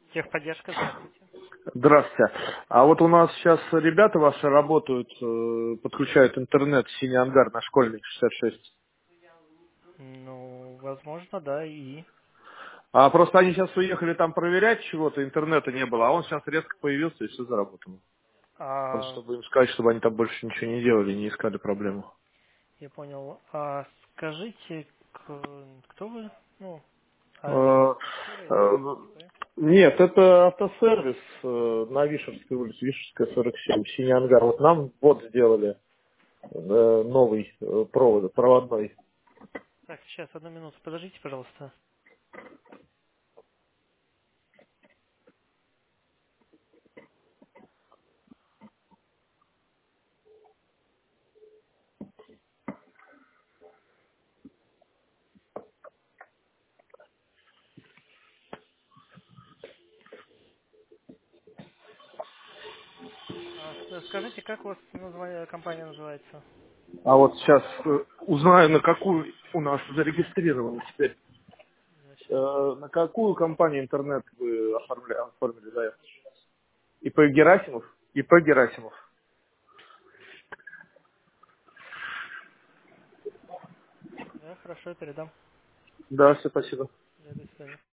Техподдержка, здравствуйте. Здравствуйте. А вот у нас сейчас ребята ваши работают, подключают интернет в синий ангар на Школьной 66. Ну, возможно, да, и... А просто они сейчас уехали там проверять чего-то, интернета не было, а он сейчас резко появился и все заработало. Вот А, чтобы им сказать, чтобы они там больше ничего не делали, не искали проблему. я понял. А скажите, кто вы? Ну, Э, квартира или э, ИП? Нет, это автосервис на Вишерской улице, Вишерская 47, синий ангар. Вот нам вот сделали новый проводной. Так, сейчас, одну минуту, подождите, пожалуйста. Скажите, как у вас компания называется? А вот сейчас узнаю, на какую у нас зарегистрировано теперь. Я сейчас... На какую компанию интернет вы оформили заявку? ИП Герасимов? ИП Герасимов. Да, хорошо, я передам. Да, все, спасибо. Да, до свидания.